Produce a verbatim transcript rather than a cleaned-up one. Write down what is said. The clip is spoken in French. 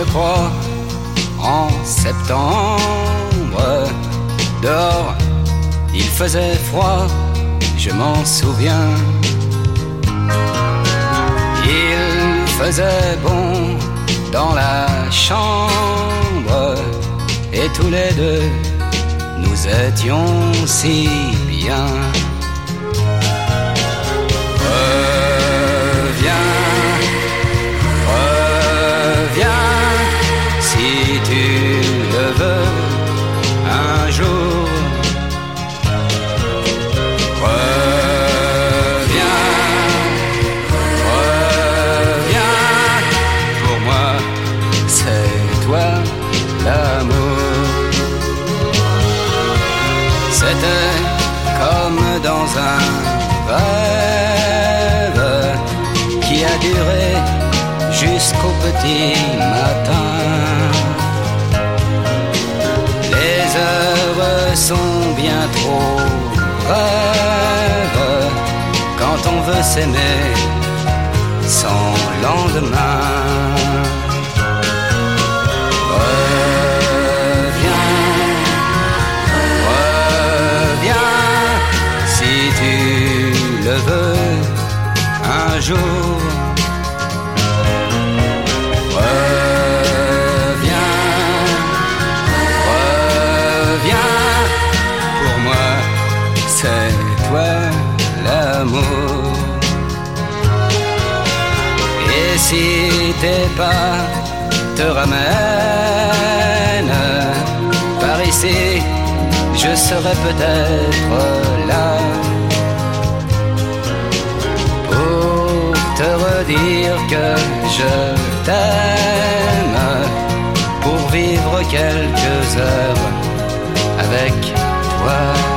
crois, en septembre. Dehors, il faisait froid, je m'en souviens. Il faisait bon dans la chambre, et tous les deux, nous étions si bien. Reviens, reviens, si tu le veux, un jour. Reviens, reviens, pour moi, c'est toi l'amour. C'était comme dans un rêve qui a duré jusqu'au petit matin. Les heures sont bien trop brèves quand on veut s'aimer sans lendemain. Le veux un jour. Reviens, reviens, pour moi c'est toi l'amour. Et si tes pas te ramènent par ici, je serai peut-être là te redire que je t'aime, pour vivre quelques heures avec toi.